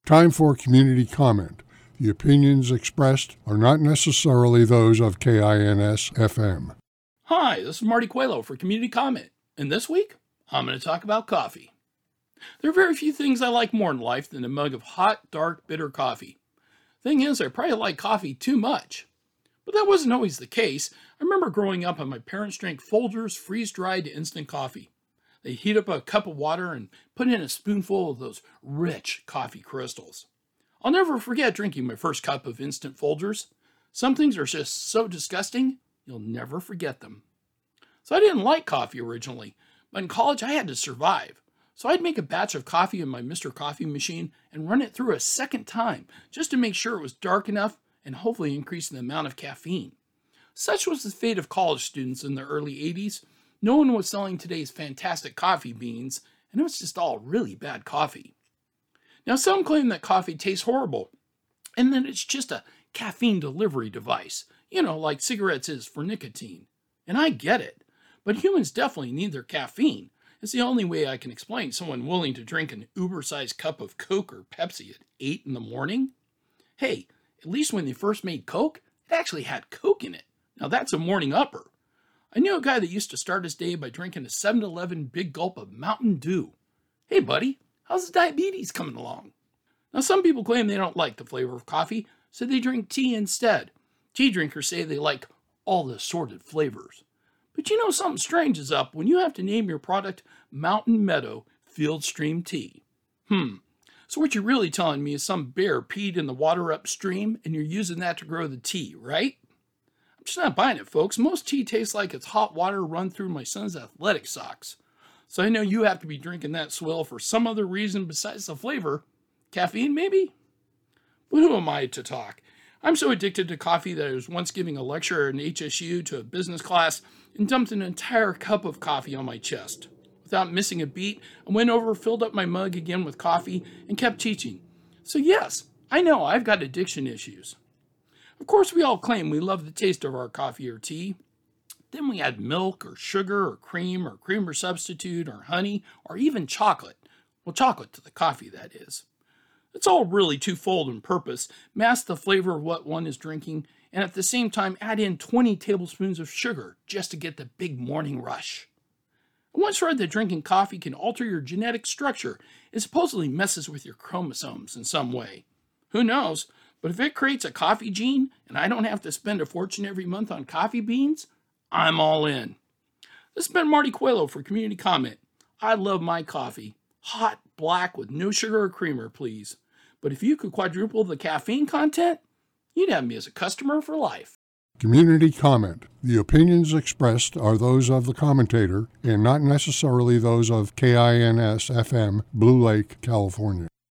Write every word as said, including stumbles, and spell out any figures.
Time for community comment. The opinions expressed are not necessarily those of K I N S F M. Hi, this is Marty Coelho for Community Comment, and this week, I'm going to talk about coffee. There are very few things I like more in life than a mug of hot, dark, bitter coffee. Thing is, I probably like coffee too much. But that wasn't always the case. I remember growing up and my parents drank Folgers freeze-dried instant coffee. They'd heat up a cup of water and put in a spoonful of those rich coffee crystals. I'll never forget drinking my first cup of instant Folgers. Some things are just so disgusting, you'll never forget them. So I didn't like coffee originally, but in college I had to survive. So I'd make a batch of coffee in my Mister Coffee machine and run it through a second time just to make sure it was dark enough and hopefully increase the amount of caffeine. Such was the fate of college students in the early eighties. No one was selling today's fantastic coffee beans, and it was just all really bad coffee. Now, some claim that coffee tastes horrible, and that it's just a caffeine delivery device, you know, like cigarettes is for nicotine. And I get it, but humans definitely need their caffeine. It's the only way I can explain someone willing to drink an uber-sized cup of Coke or Pepsi at eight in the morning. Hey, at least when they first made Coke, it actually had Coke in it. Now that's a morning upper. I knew a guy that used to start his day by drinking a seven eleven big gulp of Mountain Dew. Hey buddy, how's the diabetes coming along? Now some people claim they don't like the flavor of coffee, so they drink tea instead. Tea drinkers say they like all the assorted flavors. But you know something strange is up when you have to name your product Mountain Meadow Field Stream Tea. Hmm, so what you're really telling me is some bear peed in the water upstream and you're using that to grow the tea, right? I'm just not buying it, folks. Most tea tastes like it's hot water run through my son's athletic socks. So I know you have to be drinking that swill for some other reason besides the flavor. Caffeine, maybe? But who am I to talk? I'm so addicted to coffee that I was once giving a lecture at H S U to a business class and dumped an entire cup of coffee on my chest. Without missing a beat, I went over, filled up my mug again with coffee, and kept teaching. So yes, I know I've got addiction issues. Of course, we all claim we love the taste of our coffee or tea. Then we add milk or sugar or cream or creamer substitute or honey or even chocolate. Well, chocolate to the coffee, that is. It's all really twofold in purpose. Mask the flavor of what one is drinking and at the same time add in twenty tablespoons of sugar just to get the big morning rush. I once read that drinking coffee can alter your genetic structure. It supposedly messes with your chromosomes in some way. Who knows? But if it creates a coffee gene and I don't have to spend a fortune every month on coffee beans, I'm all in. This has been Marty Coelho for Community Comment. I love my coffee. Hot, black, with no sugar or creamer, please. But if you could quadruple the caffeine content, you'd have me as a customer for life. Community comment. The opinions expressed are those of the commentator and not necessarily those of K I N S F M, Blue Lake, California.